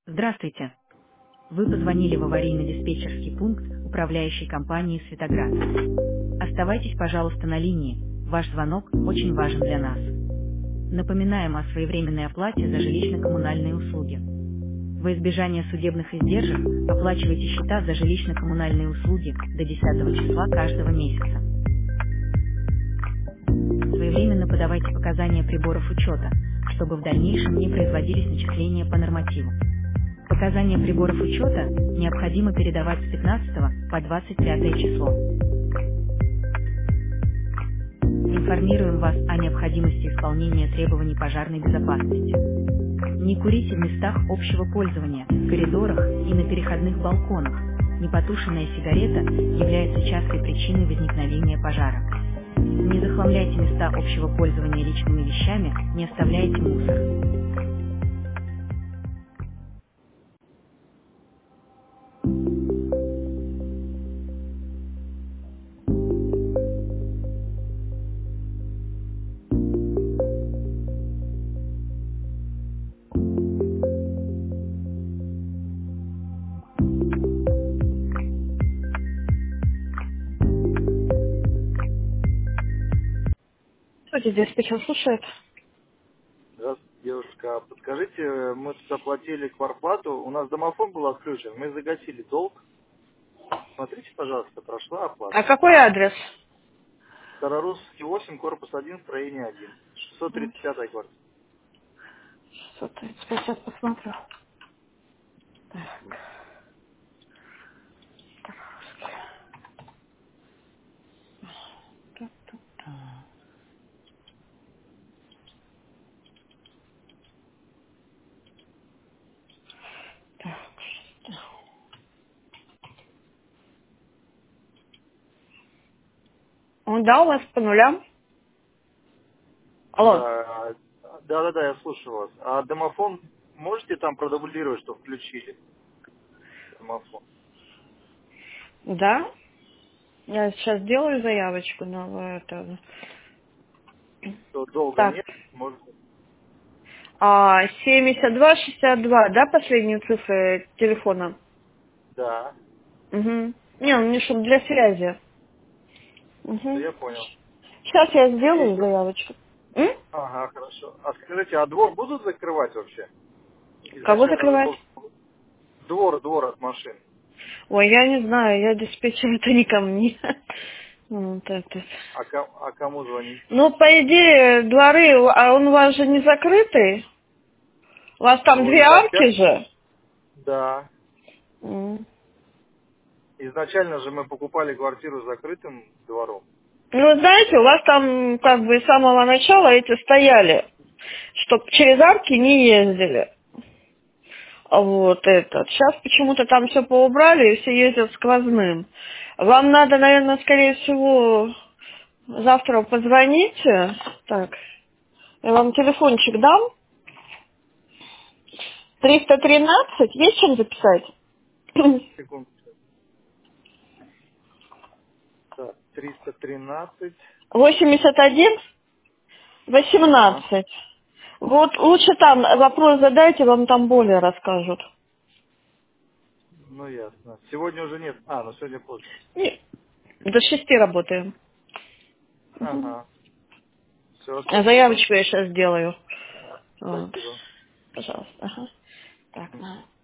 Здравствуйте. Вы позвонили в аварийно-диспетчерский пункт управляющей компании «Светоград». Оставайтесь, пожалуйста, на линии. Ваш звонок очень важен для нас. Напоминаем о своевременной оплате за жилищно-коммунальные услуги. Во избежание судебных издержек оплачивайте счета за жилищно-коммунальные услуги до 10 числа каждого месяца. Своевременно подавайте показания приборов учета, чтобы в дальнейшем не производились начисления по нормативу. Показания приборов учета необходимо передавать с 15 по 25 число. Информируем вас о необходимости исполнения требований пожарной безопасности. Не курите в местах общего пользования, в коридорах и на переходных балконах. Непотушенная сигарета является частой причиной возникновения пожара. Не захламляйте места общего пользования личными вещами, не оставляйте мусор. Здесь диспетчер слушает. Здравствуйте, девушка. Подскажите, мы тут оплатили квартплату, у нас домофон был отключен, мы загасили долг. Смотрите, пожалуйста, прошла А оплата. какой адрес? Старорусский 8, корпус 1, строение 1. 635 квартира. 635, сейчас посмотрю. Так. Да, у вас по нулям. Алло. Да, я слушаю вас. А домофон, можете там продублировать, что включили домофон? Да? Я сейчас делаю заявочку на это. Что долго Так. нет, может. 7262, да, последние цифры телефона? Да, Угу. Не, ну не чтобы для связи. да, Угу. я понял. Сейчас я И сделаю еще. заявочку. М? Ага, хорошо. А скажите, а двор будут закрывать вообще? Кого Изначально же закрывать? должен был двор от машин. Ой, я не знаю, я диспетчер, это не ко мне. Вот это. А кому звонить? Ну, по идее, дворы, а он у вас же не закрытый? У вас там Ну, две арки же? да. М. Изначально же мы покупали квартиру с закрытым двором. Ну, вы знаете, у вас там как бы с самого начала эти стояли, чтоб через арки не ездили. Вот этот. Сейчас почему-то там все поубрали и все ездят сквозным. Вам надо, наверное, скорее всего, завтра позвоните. Так, я вам телефончик дам. 313. Есть чем записать? Секунду. Так, 313. 81 Ага. 18. Вот лучше там вопрос задайте, вам там более расскажут. Ну, ясно. Сегодня уже нет. Ну сегодня поздно. И до 6 работаем. Ага. Все, А спасибо. заявочку я сейчас сделаю. Вот. Спасибо. Пожалуйста. Ага. Так, на.